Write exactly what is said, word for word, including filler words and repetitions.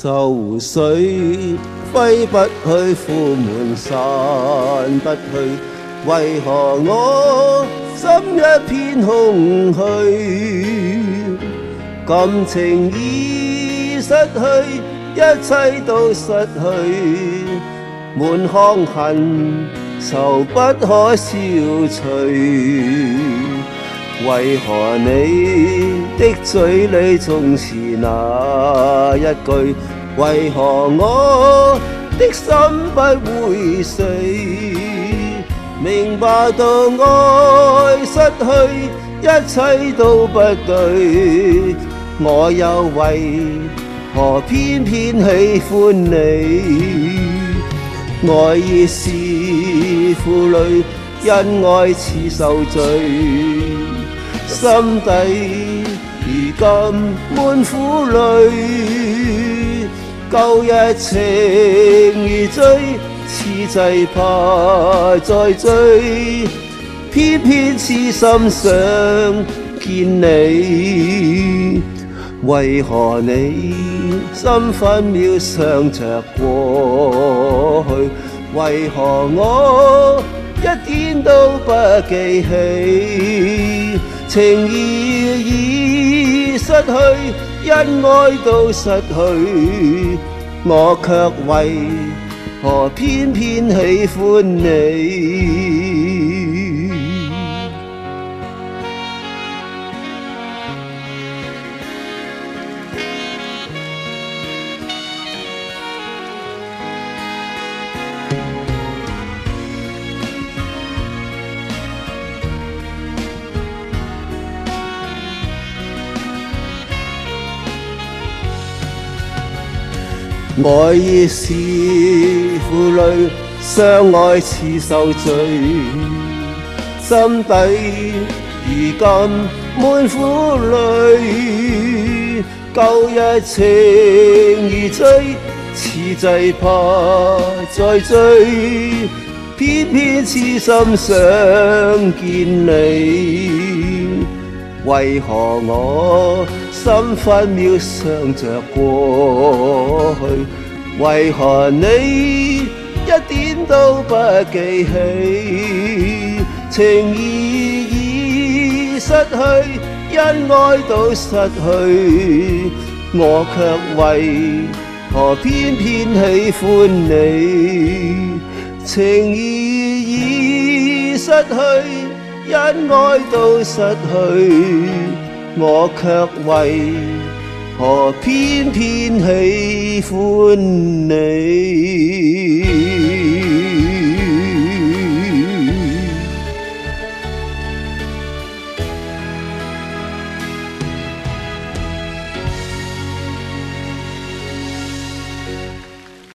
愁緒揮不去，苦悶散不去，為何我心一片空虛？感情已失去，一切都失去，滿腔恨愁不可消除。為何你的嘴裡總是那一句？為何我的心不會死？明白到愛失去，一切都不對，我又為何偏偏喜歡你？愛已是負累，因愛似受罪，心底如今滿苦淚。舊日情如醉，此際怕再追，偏偏痴心想見你。為何你心分秒想着過去？為何我一點都不記起？情義已失去，因愛都失去，我卻為何偏偏喜歡你？愛已是負累，相愛似受罪，心底如今滿苦淚。舊日情如醉，此際怕再追，偏偏痴心想見你。為何我心分秒想着過去？為何你一點都不記起？情義已失去，因愛都失去，我卻為何偏偏喜歡你？情義已失去，因愛都失去，我卻為何偏偏喜歡你？